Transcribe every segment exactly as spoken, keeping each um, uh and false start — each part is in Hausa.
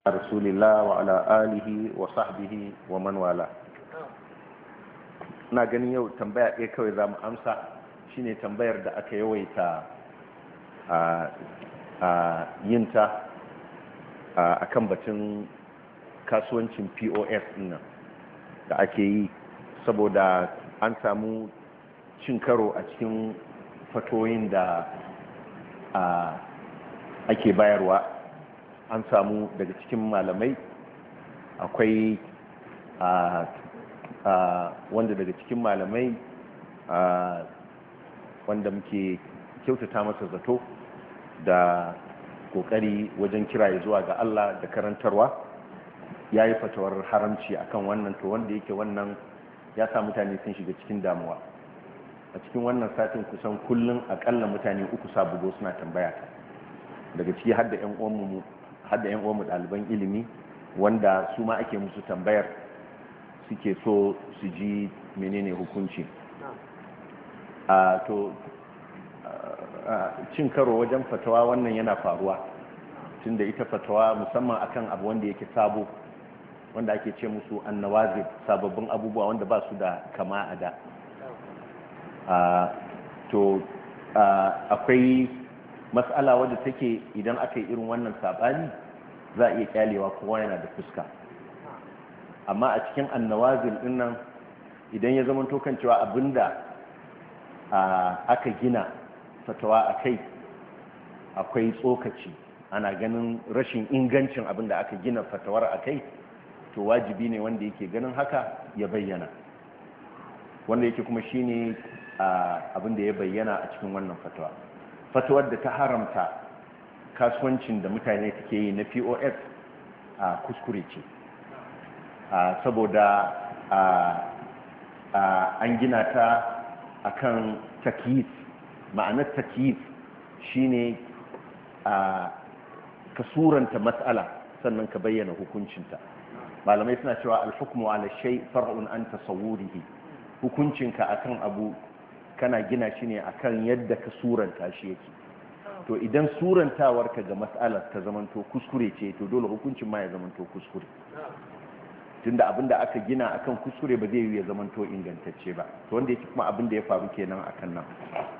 rasulillah wa ala alihi wa sahbihi wa man wala. Na ganin yau tambaya ɗaya kawai za mu amsa, shine tambayar da aka yawaita a yinta a kan batun kasuwancin P O S nan da ake yi, saboda an samu cin karo a cikin fatoyin da ake bayarwa. An samu daga cikin malamai akwai wanda daga cikin malamai wanda muke kyautata masa zato da kokari wajen kira zuwa ga Allah da karantarwa, ya yi fatawar haramci akan wannan. To wanda yake wannan ya sa mutane sun shiga cikin damuwa. A cikin wannan satin kusan kullum akalla mutane uku sabugo suna tambaya ta, daga ciki har da 'yan uwanmu har da 'yan uwanmu ɗaliban ilimi wanda su ma ake musu tambayar, suke so su ji menene hukunci. a to cin karo wajen fatawa wannan yana faruwa, tunda ita fatawa musamman akan abu wanda yake sabo, wanda ake ce musu annawazib, sababbin abubuwa wanda ba su da kama a da. to akwai matsala wadda take idan aka yi irin wannan saɓani za a iya kyalewa, kowa yana da fuska. Amma a cikin annawazil din nan, idan ya zama tokan cewa abinda aka gina fatawa a kai akwai tsokaci, ana ganin rashin ingancin abinda aka gina fatawar a kai, to wajibi ne wanda yake ganin haka ya bayyana, wanda yake kuma shine abinda ya bayyana a cikin wannan fatawa. Fatawar da ta haramta kasuwancin da mutane suke yi na P O S a kuskure ce, saboda an gina ta akan takyif. Ma'anar takyif shine ka suranta matsala sannan ka bayyana hukuncinta. Malamai suna cewa al-hukmu ala shay far'un an tasawwurihi. Hukuncinka akan abu kana gina shi ne akan yadda ka suranta shi yake. To idan surantawarka ga mas'alar ta zamanto kuskure ce, to dole hukuncin ma ya zamanto kuskure, tunda abinda aka gina akan kuskure ba zai yi ya zamanto ingantacce ba. To wanda yake kuma abinda ya faru kenan akan nan.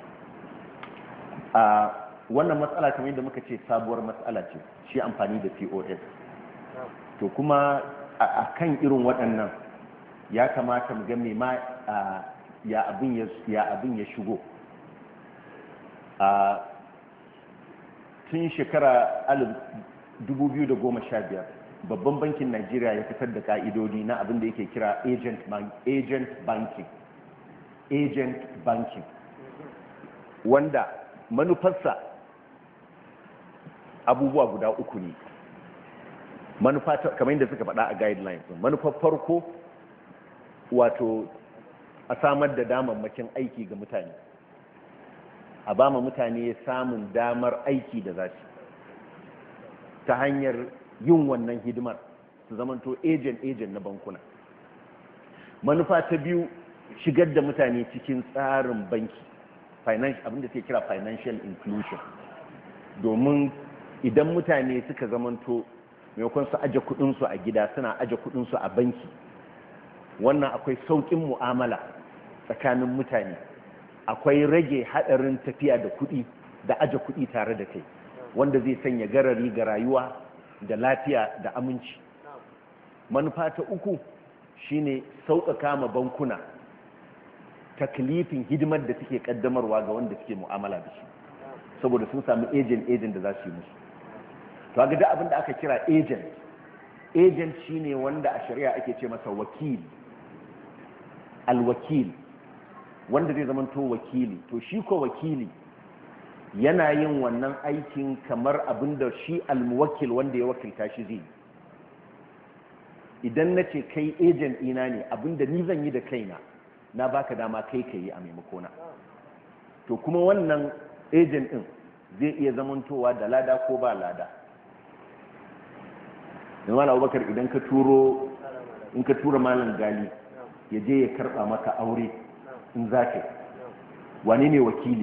a wannan matsala kamar yadda muka ce sabuwar matsala ce, shi amfani da P O S. To kuma akan irin waɗannan ya kamata mu ga me ma ya abin ya shigo. a tun shekara dubu biyu da goma sha biyar babban bankin Najeriya ya fitar da ka'idodi na abin da yake kira agent banking agent banking wanda manufarsa abubuwa guda uku ne. Manufa kamar yadda suka faɗa a guidelines, manufar farko wato a samar da damammakin aiki ga mutane, a ba ma mutane samun damar aiki da za su ta hanyar yin wannan hidimar, su zamanto agent agent na bankuna. Manufa ta biyu, shigar da mutane cikin tsarin banki, abinda suke kira financial inclusion, domin idan mutane suka zamanto maimakon su aje kudinsu a gida suna aje kudinsu a banki, wannan akwai saukin mu'amala tsakanin mutane, akwai rage hadarin tafiya da kudi da aje kudi tare da kai, wanda zai sanya garari ga rayuwa da lafiya da aminci. Manufa ta uku shine sauƙaƙa ma bankuna taklifin hidimar da suke kaddamarwa ga wanda suke mu'amala da shi, saboda sun sami agent agent da za su yi musu. to ga da abin da aka kira agent agent shine wanda a shari'a ake ce masa wakil, alwakil, wanda zai zama to wakili. To shi ko wakili yana yin wannan aikin kamar abin da shi almuwakil wanda ya wakilta shi zai. Idan na ce kai agent ina ne, abin da ni zan yi da kaina na baka dama kai ka yi a maimakona. To kuma wannan agent din zai iya zamantowa da lada ko ba lada. Imam Abubakar idan ka turo in ka tura malam gali ya je ya karba maka aure in zaka, wane ne wakili?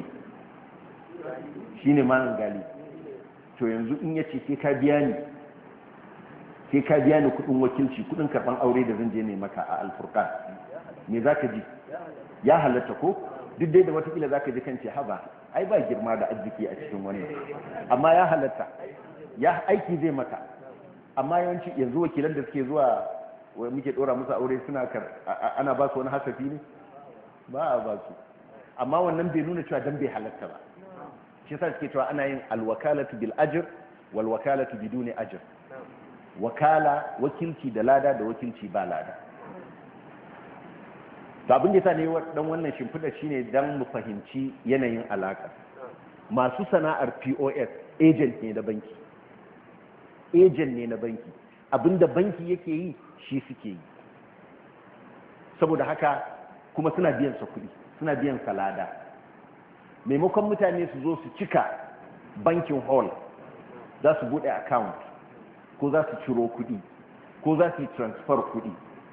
Shine malam gali. To yanzu in yace sai ka biya ni, sai ka biya ni kudin wakilci kudin karban aure da zan je ne maka a alfurqan me zaka ji ya halatta ko duk dai da watakila zaka ji kan ce haba ai ba girma da arziki a cikin wannan amma ya halatta ya aiki zai maka amma yawanci yanzu wakilan da suke zuwa muke dora musu aure suna kar ana ba su wani hasafi ne ba a ba su amma wannan bai nuna cewa dan bai halatta ba shi yasa suke cewa ana yin alwakalatu bil ajr wal wakalatu biduni ajr wakala wakilci da lada da wakilci ba lada to abin da yasa ne dan wannan shimfida shine dan mu fahimci yanayin alaka masu sana'ar P O S agent ne da banki agent ne na banki abinda banki yake yi shi suke yi saboda haka kuma suna biyan sa kuɗi suna biyan sa lada maimakon mutane su zo su cika bankin hall za su bude account ko za su ciro kuɗi ko za su yi transfer kuɗi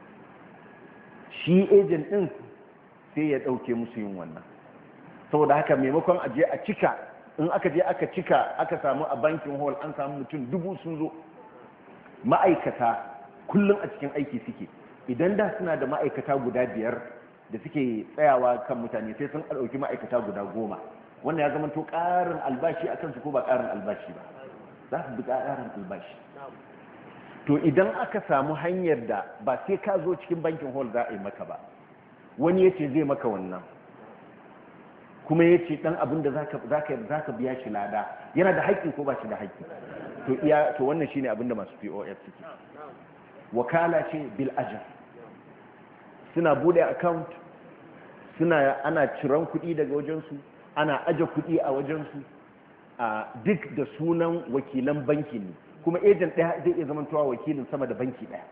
shi agent ɗin sai ya ɗauke musu yin wannan saboda haka maimakon a je a cika in aka je aka cika aka samu a bankin hall an samu mutum dubu sun zo ma'aikata kullum a cikin aiki suke idan da suna da ma'aikata guda biyar da suke tsayawa kan mutane sai sun ɗauki ma'aikata guda goma wannan ya zama to ƙarin albashi a kansu ko ba ƙarin albashi ba za su bi ƙarin albashi to idan aka samu hanyar da ba sai ka zo cikin bankin hall za a yi maka ba wani ya ce zai maka wannan kuma ya ce ɗan abin da za ka biya shi lada yana da haƙƙi ko ba shi da haƙƙi to iya to wannan shine abin da masu P O S suke wakala ce bil ajr suna bude account suna ana ciran kuɗi daga wajensu ana aje kuɗi a wajensu a duk da sunan wakilan banki ne kuma agent ɗaya zai iya zamantowa wakilin sama da banki ɗaya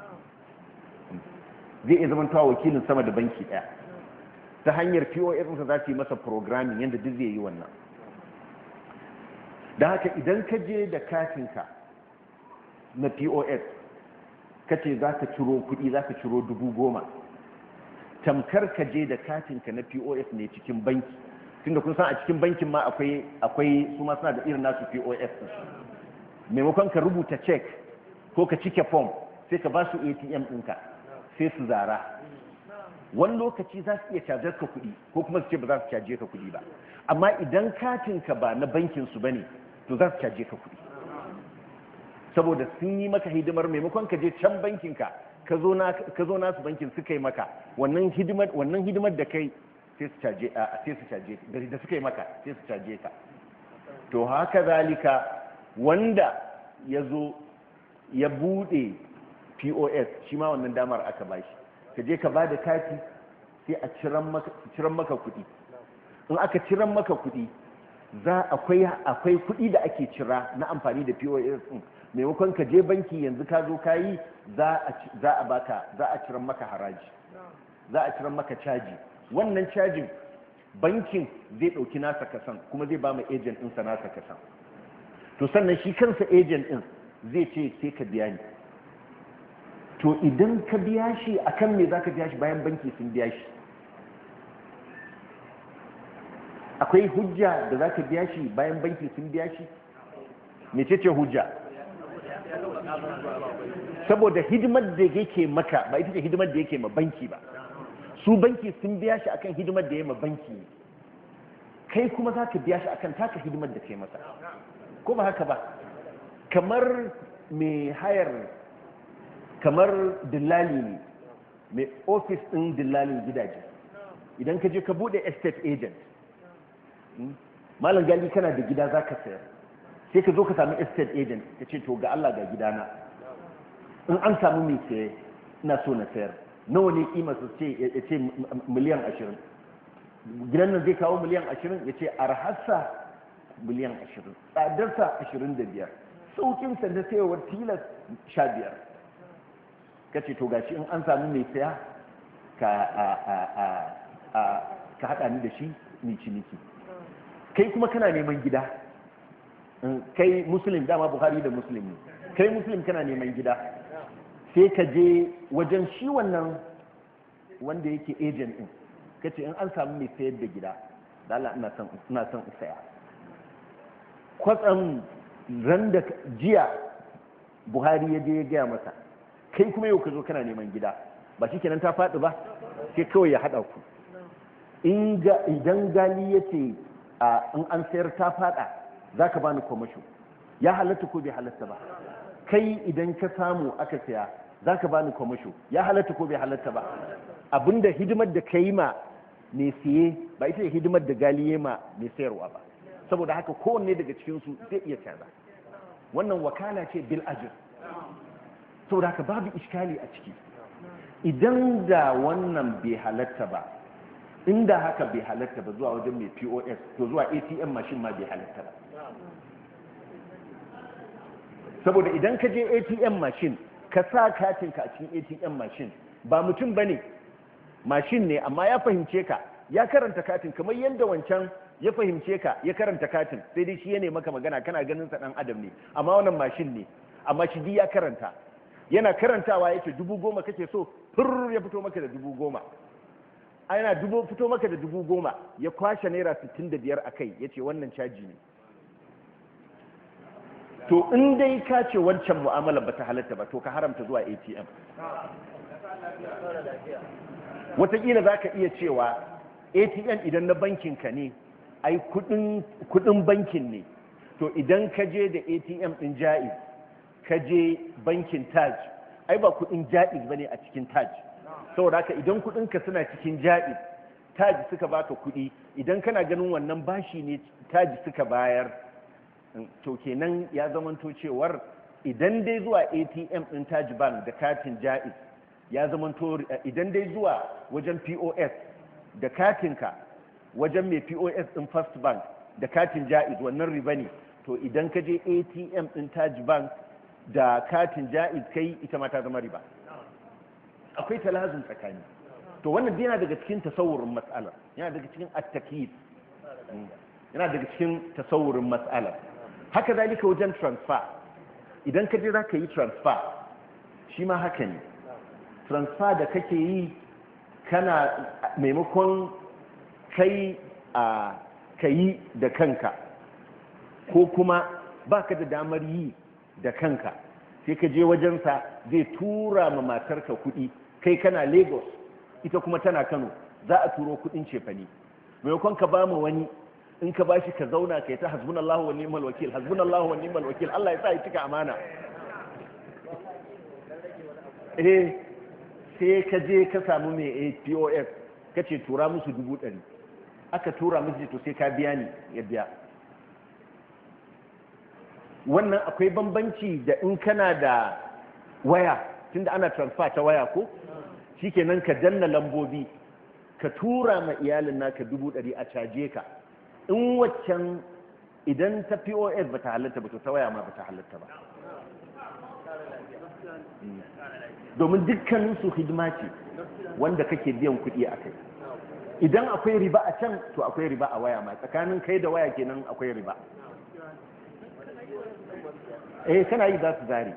zai iya zamantowa wakilin sama da banki ɗaya ta hanyar P O S ɗinsa za su yi masa programming yadda duk zai yi wannan da haka idan ka je da katinka na P O S ka ce za ka ciro kuɗi za ka ciro dubu goma tamkar ka je da katinka na P O S ne cikin banki tunda kun san a cikin bankin ma akwai akwai su ma suna da irin nasu P O S maimakon ka rubuta check ko ka cike form sai ka ba su A T M ɗinka sai su zara wani lokaci za su iya cajar ka kuɗi ko kuma su ce ba za su caje ka kuɗi ba amma idan katinka ba na bankin su bane to za su caje ka kuɗi saboda sun yi maka hidimar maimakon ka je can bankinka ka zo nasu bankin suka yi maka wannan hidimar wannan hidimar da kai sai su caje sai su caje da suka yi maka sai su caje ka to haka zalika wanda ya zo ya bude P O S shi ma wannan damar aka bashi ka je ka bada kati sai a ciran maka ciran maka kuɗi in aka ciran maka kuɗi za akwai akwai kuɗi da ake cira na amfani da P O S din maimakon ka je banki yanzu ka zo ka yi za a baka za a ciran maka haraji za a ciran maka caji wannan cajin bankin zai ɗauki nasa kasan kuma zai ba mu agent ɗinsa nasa kasan to sannan shi kansa agent ɗin zai ce sai ka biya ni to idan ka biya shi akan me za ka biya shi bayan banki sun biya shi akwai hujja da za ka biya shi bayan banki sun biya shi mecece hujja saboda hidimar da yake maka ba ita ce hidimar da yake ma banki ba su banki sun biya shi akan hidimar da ya ma banki ne kai kuma za ka biya shi akan taka hidimar da kai masa ko ba haka ba kamar mai hayar kamar dillali ne mai ofis ɗin dillalin gidaje idan ka je ka bude estate agent malam gali kana da gida za ka sayar sai ka zo ka sami estate agent ka ce to ga Allah ga gidana in an samu mai saye ina so na sayar nawa ne kima su ce ya ce miliyan ashirin gidan nan zai kawo miliyan ashirin ya ce arhassa miliyan ashirin tsadarsa ashirin da biyar saukinsa na sayarwar tilas sha biyar ka ce to gashi in an samu mai saya ka haɗa ni da shi ni ciniki kai kuma kana neman gida kai muslim dama buhari da muslim ne kai muslim kana neman gida sai ka je wajen shi wannan wanda yake agent din ka ce in an samu mai sayar da gida da Allah ina son ina son in saya kwatsam ran da jiya Buhari ya je ya gaya masa kai kuma yau ka zo kana neman gida ba shi kenan ta faɗi ba sai kawai ya haɗa ku idan gali ya ce in an sayar ta faɗa za ka bani kwamasho ya halatta ko bai halatta ba kai idan ka samu aka saya za ka bani kwamasho ya halatta ko bai halatta ba abinda hidimar da ka yi ma mai siye ba ita da hidimar da gali ya ma mai sayarwa ba saboda haka kowanne daga cikinsu zai iya canza wannan wakala ce bil ajir saboda haka babu iskali a ciki idan da wannan bai halatta ba inda haka bai halatta ba zuwa wajen mai P O S to zuwa A T M machine ma bai halatta ba saboda idan ka je A T M machine ka sa katinka a cikin A T M machine ba mutum bane machine ne amma ya fahimce ka ya karanta katin kamar yadda wancan ya fahimce ka ya karanta katin sai dai shi ya ne maka magana kana ganin sa dan adam ne amma wannan machine ne amma shi ya karanta yana karantawa yake dubu goma kake so fur ya fito maka da dubu goma yana dubu fito maka da dubu goma ya kwashe naira sittin da biyar a kai ya ce wannan caji ne to in dai ka ce wancan mu'amala ba ta halatta ba to ka haramta zuwa A T M wataƙila za ka iya cewa A T M idan na bankinka ne ai kudin bankin ne to idan ka je da A T M ɗin Jaiz ka je bankin Taj ai ba kudin Jaiz bane a cikin Taj saboda haka idan kudinka suna cikin Jaiz Taj suka baka kudi idan kana ganin wannan bashi ne Taj suka bayar to kenan ya zamanto cewar idan dai zuwa A T M ɗin Taj Bank da katin Jaiz ya zamanto idan dai zuwa wajen P O S da katinka wajen mai P O S ɗin First Bank da katin Jaiz wannan riba ne to idan ka je A T M ɗin Taj Bank da katin Jaiz kai ita ma ta zama riba akwai talazun tsakani to wannan yana daga cikin tasawurin mas'alar yana daga cikin at-takyid yana daga cikin tasawurin mas'alar haka zalika wajen transfer idan ka je za ka yi transfer shi ma haka ne transfer da kake yi kana maimakon kai a kayi da kanka ko kuma baka da damar yi da kanka sai ka je wajensa zai tura ma matarka kuɗi kai kana Lagos ita kuma tana Kano za a turo kuɗin cefane maimakon ka ba mu wani in ka bashi ka zauna kai ta hasbunallahu wa ni'mal wakil hasbunallahu wa ni'mal wakil Allah ya sa ya cika amana eh sai ka je ka samu mai P O S ka ce tura musu dubu ɗari aka tura musu to sai ka biya ni ya biya wannan akwai bambanci da in kana da waya tunda ana transfer ta waya ko shikenan ka danna lambobi ka tura ma iyalin naka dubu ɗari a caje ka in waccan idan ta P O S ba ta halatta ba to ta waya ma ba ta halatta ba domin dukkaninsu hidima ce wanda kake biyan kuɗi a kai idan akwai riba a can to akwai riba a waya ma tsakanin kai da waya kenan akwai riba eh kana yi za su zari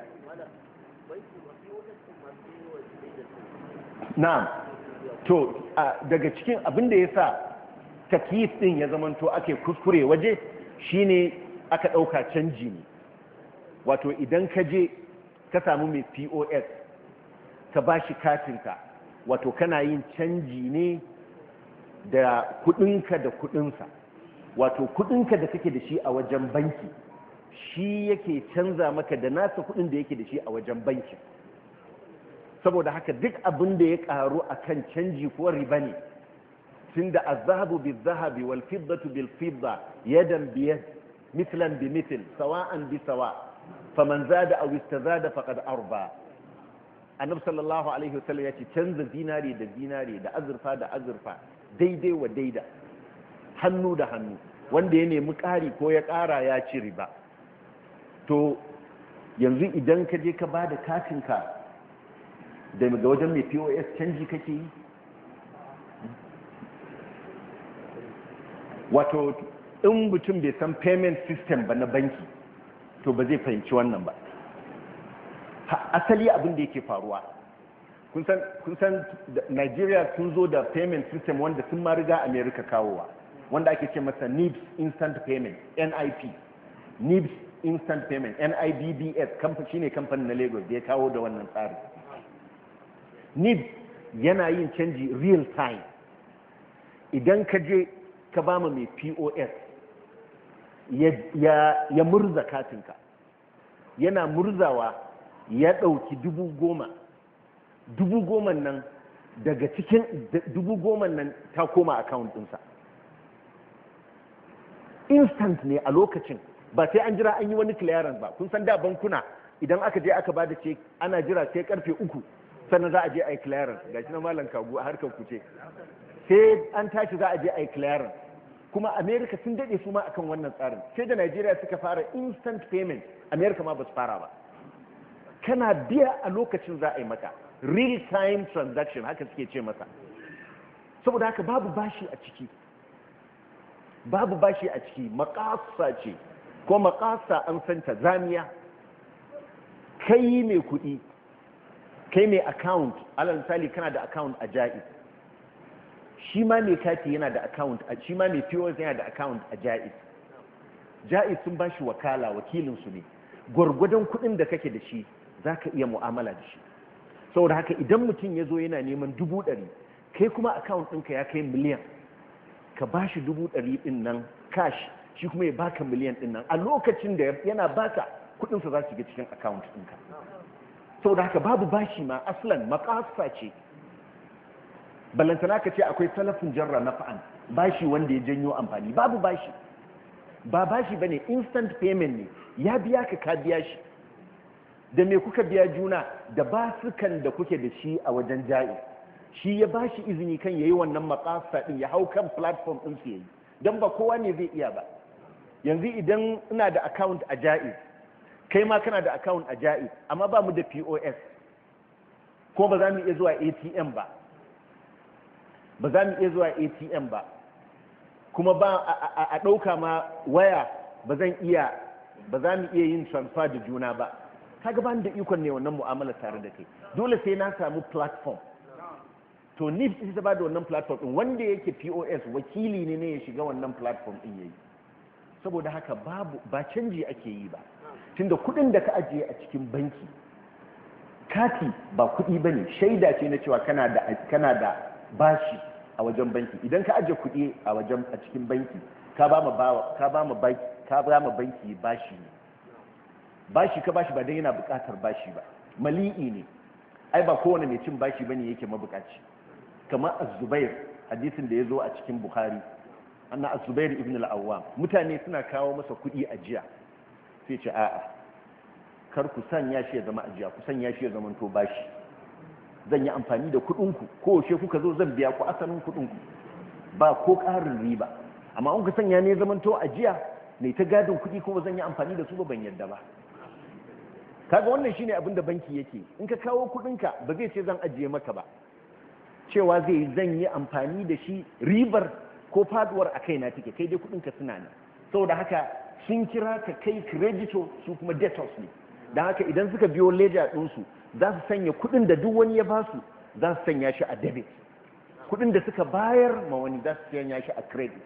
na'am to daga cikin abin da ya sa takyif din ya zamanto ake kuskure waje shine aka ɗauka canji ne wato idan ka je ka samu mai P O S ka ba shi katinka wato kana yin canji ne da kudinka da kudinsa wato kudinka da kake da shi a wajen banki shi yake canza maka da nasa kudin da yake da shi a wajen banki saboda haka duk abin da ya karu akan canji ko riba ne tunda az-zahabu biz-zahabi wal-fiddatu bil-fidda yadan bi yad mithlan bi mithl sawa'an bi sawa' faman zada aw istazada faqad arba annabi sallallahu alaihi wasallam yace canza zinari da zinari da azurfa da azurfa daidai wa daida hannu da hannu wanda ya nemi ƙari ko ya ƙara ya ci riba to yanzu idan ka je ka bada katinka daga wajen mai P O S canji kake yi wato in mutum bai san payment system ba na banki to ba zai fahimci wannan ba asali abin da yake faruwa kun san Nigeria sun zo da payment system wanda sun ma riga America kawowa wanda ake ce masa N I B S instant payment N I P N I B S instant payment, N I B B S shi ne kamfanin na Lagos da ya kawo da wannan tsari. N I B yana yin canji real time. Idan ka je ka ba mai P O S ya, ya, ya murza katinka, yana murzawa ya ɗauki dubu goma, dubu goma nan daga cikin dubu goma nan ta koma account ɗinsa. Instant ne a lokacin, ba sai an jira an yi wani clearance ba. Kun san da bankuna idan aka je aka bada ce ana jira sai karfe uku sannan za a je a yi clearance. Ga shi na malam kagu a harkar kuce, sai an tashi za a je a yi clearance. Kuma America sun dade su ma akan wannan tsarin, sai da Nigeria suka fara instant payment, America ma ba su fara ba. Kana biya a lokacin za a yi maka real time transaction, haka suke ce masa. Saboda haka babu bashi a ciki, babu bashi a ciki, makasa ce, ko makasa an santa zamiya. Kai mai kuɗi, kai mai account, alal misali kana da account a Jaiz, shi ma mai kati yana da account, shi ma mai P O S yana da account a Jaiz. Jaiz sun ba shi wakala, wakilinsu ne. Gwargwadon kuɗin da kake da shi za ka iya mu'amala da shi. Saboda haka idan mutum ya zo yana neman dubu ɗari, kai kuma account ɗinka ya kai miliyan, ka ba shi dubu ɗari ɗin nan cash, shi kuma ya baka miliyan ɗin nan a lokacin da yana baka kuɗinsa za su ga cikin account ɗinka. Saboda haka babu bashi ma aslan, makasa ce. Balantana ka ce akwai salafin jarra na fa'an, bashi wanda ya janyo amfani, babu bashi. Ba bashi bane, instant payment ne, ya biya ka ka biya shi. Da me kuka biya juna? Da basukan da kuke da shi a wajen Jaiz. Shi ya bashi izini kan yayi wannan makasa din, ya hau kan platform din su yayi. Dan ba kowa ne zai iya ba. Yanzu idan ina da account a Jaiz, kai ma kana da account a Jaiz, amma ba mu da P O S, ko ba za mu iya zuwa A T M ba. Ba za mu iya zuwa A T M ba. Kuma ba a ɗauka ma waya ba zan iya, ba za mu iya yin transfer da juna ba. Kaga ba ni da ikon ne wannan mu'amala tare da kai. Dole sai na samu platform. To N I B ita ba da wannan platform din, wanda yake P O S wakili ne ne ya shiga wannan platform din yayi. Saboda haka babu, ba canji ake yi ba. Tunda kudin da ka ajiye a cikin banki, kati ba kudi bane, shaida ce na cewa kana da kana da bashi a wajen banki. Idan ka ajiye kudi a wajen a cikin banki, ka ba ma bawa ka ba ma banki ka ba ma banki bashi ne. Bashi ka bashi ba dan yana bukatar bashi ba, mali'i ne. Ai ba kowane mai cin bashi bane yake mabukaci. Kamar Az-Zubair, hadisin da yazo a cikin Bukhari, anna Az-Zubair ibn al-Awwam, mutane suna kawo masa kudi ajiya, sai ce a'a, kar ku sanya shi ya zama ajiya, ku sanya shi ya zama to bashi. Zan yi amfani da kudin ku, ko she kuka zo zan biya ku asalin kudin ku, ba ko karin riba. Amma in ku sanya ne zaman to ajiya, ne ta gadin kudi kuma zan yi amfani da su ba, ban yarda ba. Kaga wannan shine abin da banki yake. In ka kawo kudinka ba zai ce zan ajiye maka ba, cewa zai zan yi amfani da shi, ribar ko faduwar a kaina take, kai dai kudinka suna ne. Saboda haka sun kira ka kai creditor, su kuma debtors ne. Dan haka idan suka biyo ledger ɗinsu, za su sanya kudin da duk wani ya ba su, za su sanya shi a debit. Kudin da suka bayar ma wani za su sanya shi a credit.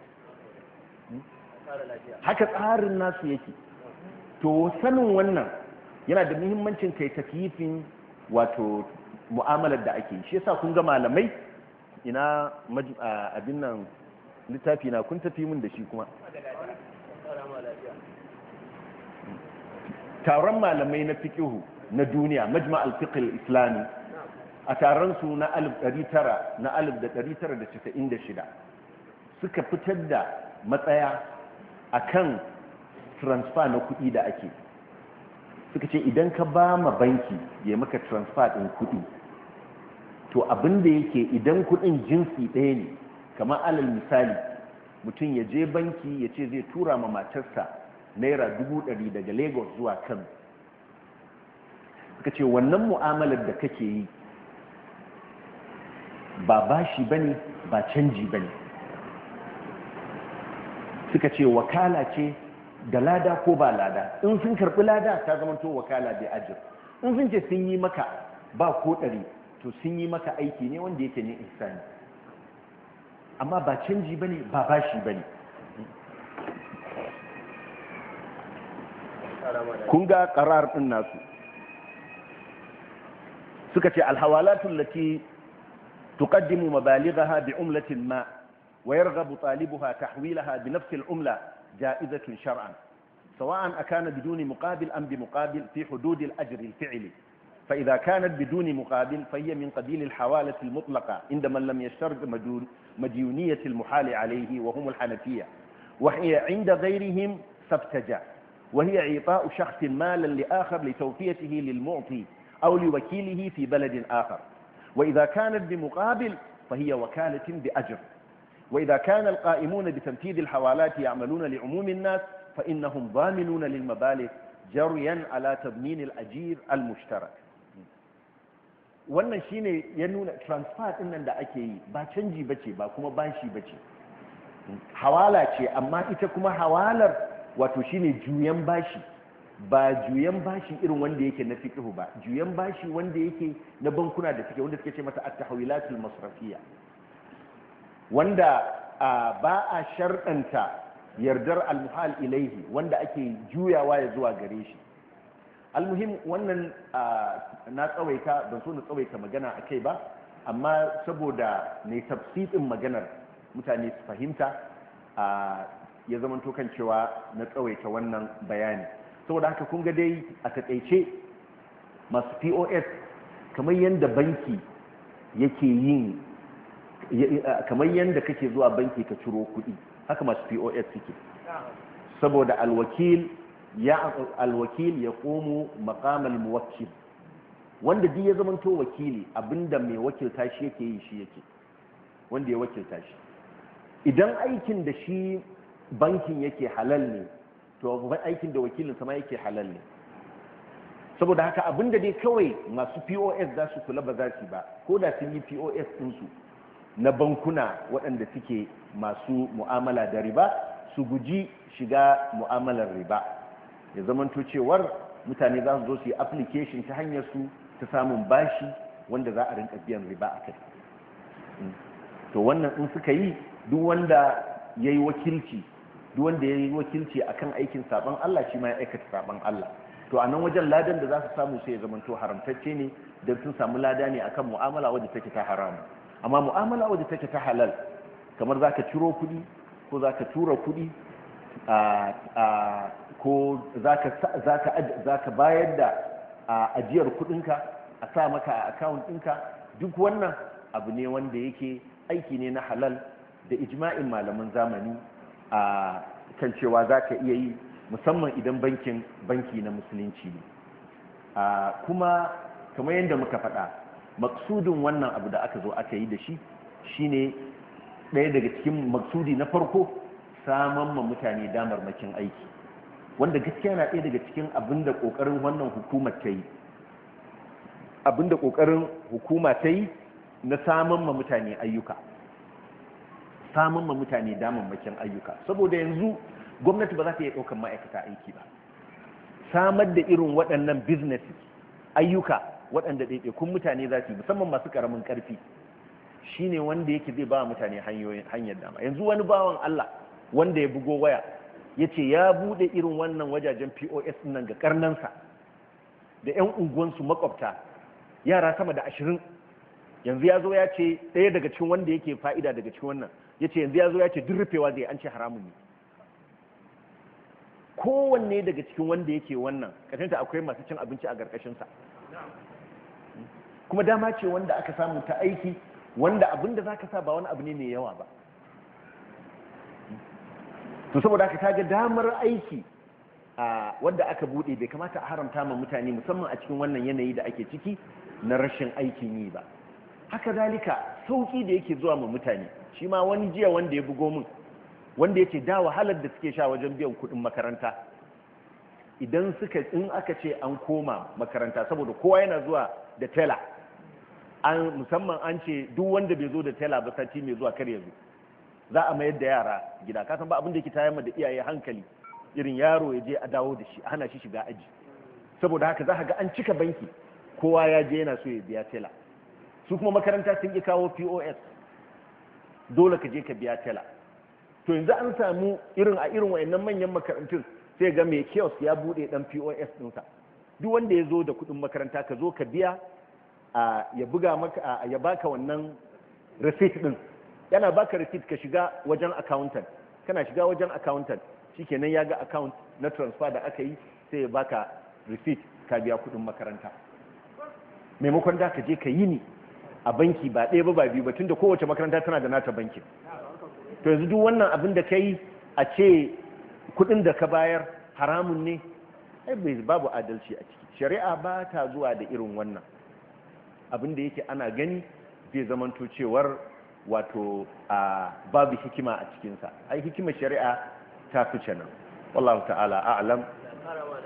Haka tsarin nasu yake. To sanin wannan yana da muhimmancin kai takyifin wato mu'amalar da ake. Shi yasa kun ga malamai, ina abin nan littafi na kun tafi min da shi kuma. Taron malamai na fiqhu na duniya, Majma' al-Fiqh al-Islami, a taron su na alif ɗari tara na alif ɗari tara da casa'in da shida suka fitar da matsaya akan transfer na kuɗi da ake. Suka ce idan ka ba ma banki ya maka transfer ɗin kuɗi, to abin da yake idan kuɗin jinsi ɗaya ne, kamar alal misali mutum ya je banki ya ce zai tura ma matarsa naira dubu ɗari daga Lagos zuwa Kano. Suka ce wannan mu'amalar da kake yi ba bashi bane, ba canji bane. Suka ce wakala ce da lada ko ba lada. In sun karɓi lada ta zamanto wakala bai ajir. In sun ce sun yi maka ba ko ɗari, to sun yi maka aiki ne wanda yake ne ihsani. Amma ba canji bane, ba bashi bane. kun ga qarar din nasu suka ce alhawalatu allati tuqaddimu mabalighaha bi'umlatin ma wa yarghabu talibuha tahwilaha bi nafsi al-umla ja'izatun shar'an sawa'an akana biduni muqabil am bi muqabil fi hudud al-ajr al-fi'li فإذا كانت بدون مقابل فهي من قبيل الحوالة المطلقة عند من لم يشترط مديونية المحال عليه وهم الحنفية وهي عند غيرهم سفتجة وهي إعطاء شخص مالا لآخر لتوفيته للمعطي أو لوكيله في بلد آخر وإذا كانت بمقابل فهي وكالة بأجر وإذا كان القائمون بتنفيذ الحوالات يعملون لعموم الناس فإنهم ضامنون للمبالغ جريا على تضمين الأجير المشترك. wannan shine ya nuna transfer din nan da ake yi ba canji bace ba kuma bashi bace, hawala ce, amma ita kuma hawalar wato shine juyan bashi, ba juyan bashi irin wanda yake na fiqhu ba, juyan bashi wanda yake na bankuna da suke wanda suke ce mata at-tahwilatul masrafiyya, wanda ba a sharɗanta yardar al-muhal ilaihi wanda ake juyawa ya zuwa gare shi. almuhim wannan na tsawaita ban so na tsawaita magana a kai ba, amma saboda ne tafsirin maganar mutane su fahimta ya zama to kan cewa na tsawaita wannan bayani. Saboda haka kun ga dai a takaice masu P O S kamar yadda banki yake yin kamar yadda kake zuwa banki ka ciro kuɗi, haka masu P O S suke, saboda alwakil ya alwakil ya komo maqamal muwakkil, wanda duk ya zamanto wakili abinda mai wakilta shi yake yi shi yake wanda ya wakilta shi. Idan aikin da shi bankin yake halal ne to aikin da wakilin sama yake halal ne. Saboda haka abinda dai kawai masu P O S za su kula ba za su ba, ko da sun yi P O S ɗinsu na bankuna waɗanda suke masu mu'amala da riba, su guji shiga mu'amalar riba, ya zamanto cewar mutane za su zo su yi application ta hanyar su ta samun bashi wanda za a rinka biyan riba a kai. To wannan in suka yi, duk wanda ya yi wakilci duk wanda ya yi wakilci akan aikin saban Allah shi ma ya aikata saban Allah, to a nan wajen ladan da za su samu sai ya zamanto haramtacce ne, don sun samu lada ne akan mu'amala wadda take ta haramu. Amma mu'amala wadda take ta halal, kamar za ka ciro kuɗi ko za ka tura kuɗi ko za ka bayar da ajiyar kudinka a sa maka a account ɗinka, duk wannan abu ne wanda yake aiki ne na halal da ijma'in malaman zamani a kan cewa za ka iya yi, musamman idan bankin banki na musulunci ne. Kuma kamar yadda muka faɗa, maksudin wannan abu da aka zo aka yi da shi shine ɗaya daga cikin maksudi na farko, saman ma mutane damarmakin aiki, wanda gaskiya na ɗaya daga cikin abinda ƙoƙarin wannan hukumar ta yi abinda ƙoƙarin hukuma ta yi na saman ma mutane ayyuka, saman ma mutane damarmakin ayyuka. Saboda yanzu gwamnati ba za ta iya ɗaukar ma'aikata aiki ba, samar da irin waɗannan businesses ayyuka waɗanda ɗaiɗaikun mutane za su yi, musamman masu ƙaramin ƙarfi, shine wanda yake zai ba mutane hanyar dama. Yanzu wani bawan Allah wanda ya bugo waya ya ce ya bude irin wannan wajajen P O S nan ga karnansa da 'yan unguwansu makwabta, yara sama da ashirin. Yanzu ya zo ya ce ɗaya daga cikin wanda yake fa'ida daga cikin wannan ya ce yanzu ya zo ya ce duk rufewa zai, an ce haramun ne. Kowanne daga cikin wanda yake wannan ƙashinta akwai masu cin abinci a ƙarƙashinsa, kuma dama ce wanda aka samu ta aiki, wanda abin da za ka sa ba wani abu ne mai yawa ba. To saboda haka ta ga damar aiki a wadda aka bude, bai kamata a haramta ma mutane, musamman a cikin wannan yanayi da ake ciki na rashin aikin yi ba. Haka zalika sauki da yake zuwa ma mutane, shi ma wani jiya wanda ya bugo min, wanda yake da wahalar da suke sha wajen biyan kuɗin makaranta, idan suka in aka ce an koma makaranta, saboda kowa yana zuwa da tela, an musamman an ce duk wanda bai zo da tela ba sati mai zuwa kar ya zo, za a mayar da yara gida. Kasan ba abin da yake tayar da iyaye hankali irin yaro ya je a dawo da shi, a hana shi shiga aji. Saboda haka za ka ga an cika banki, kowa ya je yana so ya biya tela, su kuma makaranta sun ki kawo P O S, dole ka je ka biya tela. To yanzu an samu irin a irin wayannan manyan makarantun sai ga mai kiosk ya bude dan P O S ɗinsa, duk wanda ya zo da kudin makaranta ka zo ka biya ya buga maka ya baka wannan receipt din, yana baka receipt ka shiga wajen accountant, kana shiga wajen accountant shikenan ya ga account na transfer da aka yi sai ya baka receipt ka biya kudin makaranta, maimakon da ka je ka yi ni a banki ba ɗaya ba ba biyu ba, tunda kowace makaranta tana da nata bankin. To yanzu duk wannan abin da ka yi a ce kudin da ka bayar haramun ne, ai bai babu adalci a ciki. Shari'a ba ta zuwa da irin wannan abin da yake ana gani zai zamanto cewar wato a babu hikima a cikinsa. Ai hikimar shari'a ta fice nan, wallahu ta'ala a'lam.